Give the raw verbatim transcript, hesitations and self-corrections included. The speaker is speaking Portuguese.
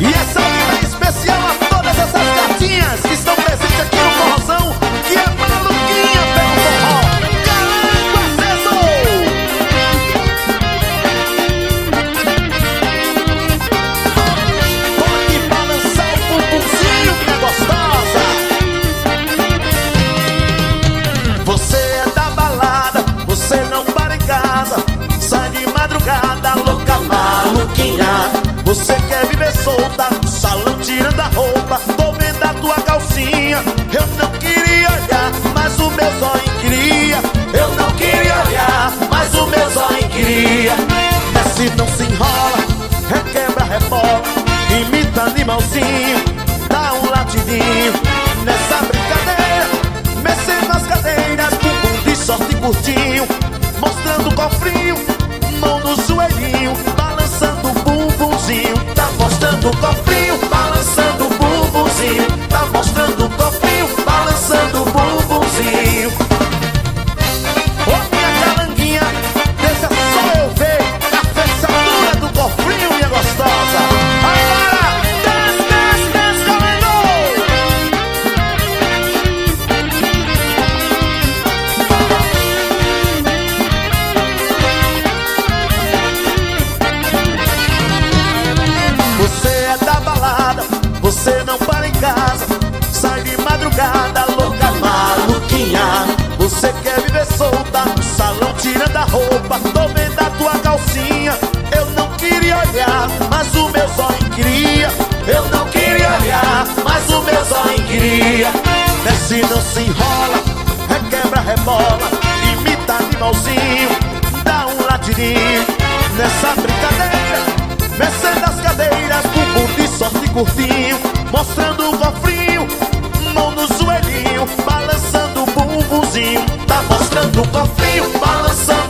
E essa vida é especial a todas essas gatinhas que estão presentes aqui no Forrozão, que é maluquinha pelo forró. Garanto acesso! Pode balançar o bumbumzinho, minha gostosa. Você é da balada, você não para em casa, sai de madrugada, louca maluquinha. Você quer viver solta, no salão tirando a roupa, tô vendo a tua calcinha. Eu não queria olhar, mas o meu zóio queria. Eu não queria olhar, mas o meu zóio queria. Desce, não se enrola, requebra, rebola, imita animalzinho, dá um latidinho. Nessa brincadeira, mexendo as cadeiras, bumbum de sorte curtinho, mostrando o cofrinho, mão no joelhinho, balançando o bumbumzinho. Tá mostrando o cofrinho, balançando o bumbumzinho. Tá mostrando o cofrinho, balançando o bumbumzinho. Ô minha calanguinha, deixa só eu ver a fechadura do cofrinho, minha gostosa. Agora, desce, desce, desce, comendo! Você é da balada, você não para em casa, sai de madrugada, louca maluquinha. Você quer viver solta, no salão tirando a roupa, tô vendo a tua calcinha. Eu não queria olhar, mas o meu zóio queria. Eu não queria olhar, mas o meu zóio queria. Desce, não se enrola, requebra, rebola, imita animalzinho, dá um latidinho. Nessa brincadeira, mexendo as cadeiras, bumbum de sorte curtinho, mostrando o cofrinho, mão no joelhinho, balançando o bumbumzinho. Tá mostrando o cofrinho, balançando